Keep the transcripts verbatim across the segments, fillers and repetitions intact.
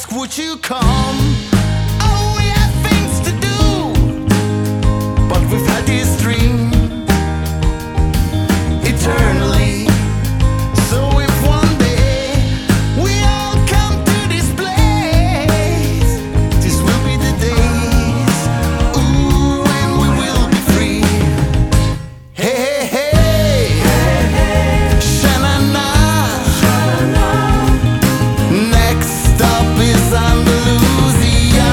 ask, would you come? Oh, we have things to do, but we've had this dream eternally. So if one day we all come to this place, this will be the days, ooh, when we will be free. Hey, hey, hey, sha-na-na. Next stop is Andalusia.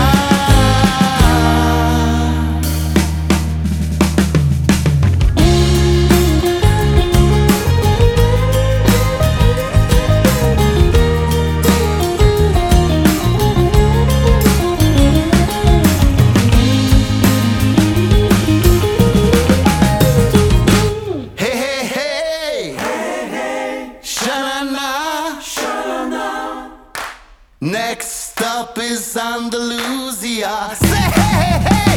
Hey, hey, hey, sha-na-na. Next stop is Andalusia. Say hey, hey, hey.